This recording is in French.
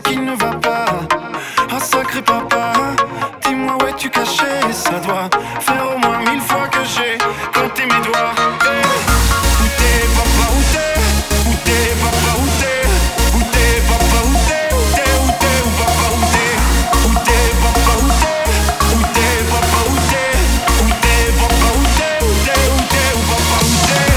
qui ne va pas. Ah sacré papa, dis-moi où es-tu caché? Ça doit faire au moins 1000 fois que j'ai compté mes doigts. Hey. Où t'es papa, où t'es? Où t'es papa, où t'es? Où t'es papa, où t'es? Où t'es, où t'es, où papa, où t'es? Où t'es papa, où t'es? Où t'es papa, où t'es? Où t'es papa, où t'es? Où t'es, où t'es, où papa, où t'es?